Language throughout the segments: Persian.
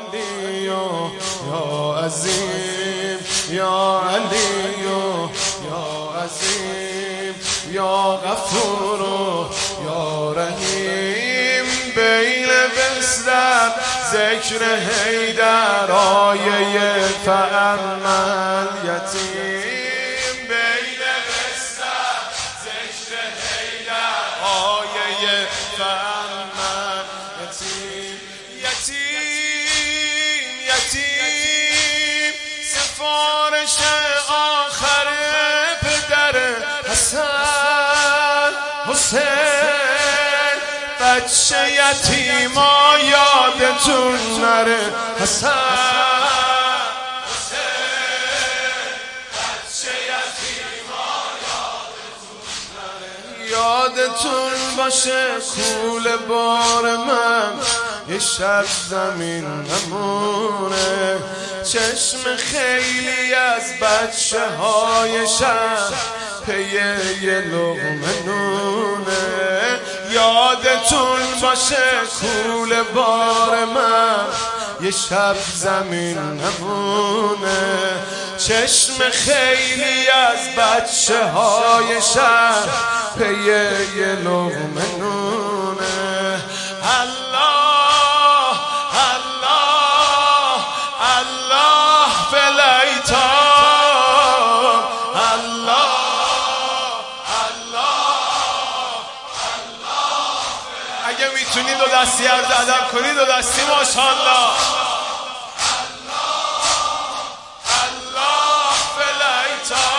علی یا عظیم یا علی یا عظیم یا غفور یا رحیم بین بستر ذکر حیدر آیه فاما الیتیم بین بستر ذکر حیدر آیه فاما الیتیم یتیم سفارش آخر پدر حسن حسین بچه یتیما یادتون نره حسن حسین بچه یتیما یادتون باشه کول بار من یه شب زمین نمونه چشم خیلی از بچه های شب پی یه لقمه نونه یادتون باشه کول بار من یه شب زمین نمونه چشم خیلی از بچه های شب پی یه لقمه نونه الله الله الله فلیتا اگه میتونید دو دستی عرض ادب کنید دو دستی ماشاءالله الله فلیتا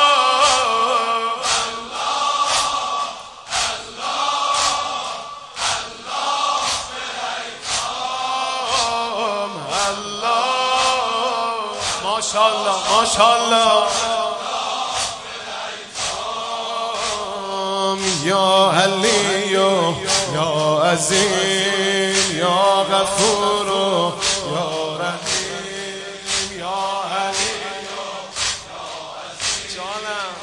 الله ماشاءالله ماشاءالله یا علی یا عظیم یا غفور یا رحیم یا علی یا عظیم جانم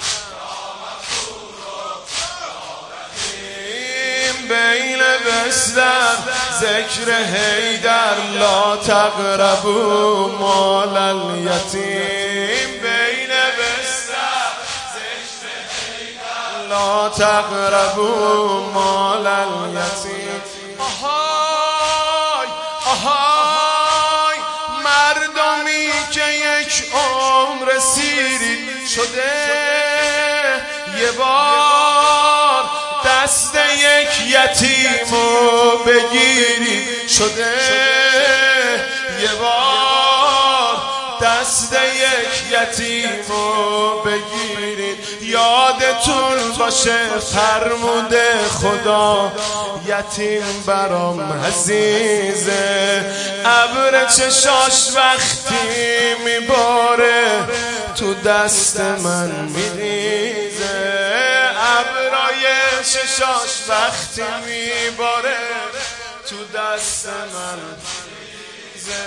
بین بستر ذکر حیدر لا تقربوا مال الیتیم بین بستر ذکر حیدر لا تقربوا مال الیتیم آهای آهای مردمی که یک عمر سیری شده یه بار دست یک یتیمو بگیری شده یه بار دست یک یتیمو بگیرید یادتون باشه فرموده خدا یتیم برام عزیزه ابر چشاش وقتی میباره تو دست من میریزه ابرای چشاش وقتی میباره تو دست من میریزه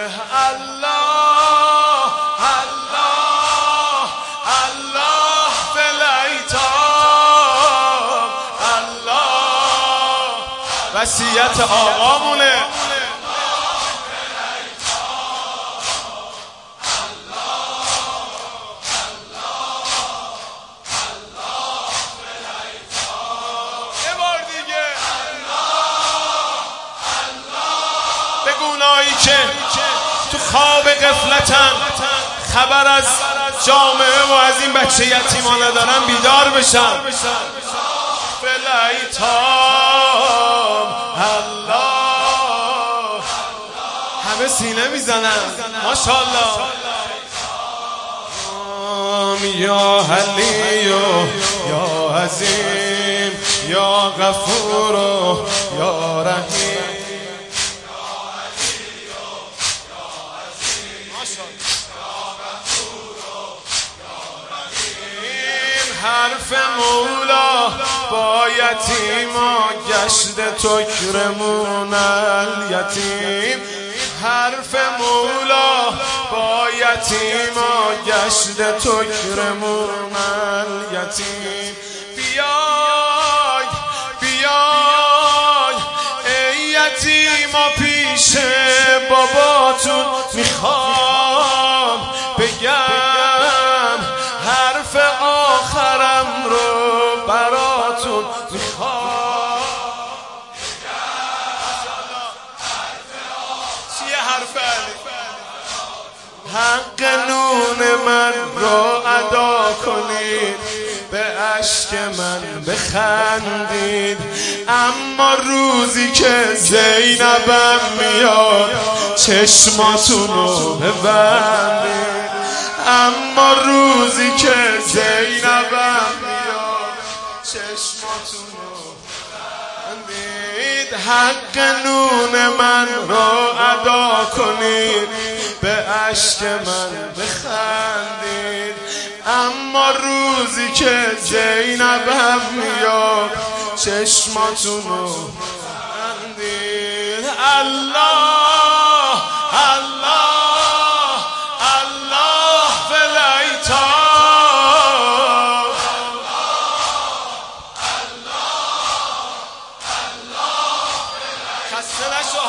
الله الله الله فلیتا الله وصیت آقامونه اونایی که تو خواب غفلتن خبر از جامعه و از این بچه یتیما ندارن بیدار بشن فلیتام الله همه سینه میزنن ماشاءالله یا علی یا عظیم یا غفور یا رحیم حرف مولا با یتیما گشت تکرمون الیتیم حرف مولا با یتیما گشت تکرمون الیتیم بیای بیای ای یتیما پیش بابات حرف علی. حق نون من رو ادا کنید، به اشک من بخندید. اما روزی که زینبم میاد چشماتونو ببندید. اما روزی که زینبم میاد چشماتونو ببندید. حق نون من رو ادا کنید، به اشک من بخندید. اما روزی که زینبم میاد چشماتونو ببندید. الله الله الله فلیتاب. خسته نشو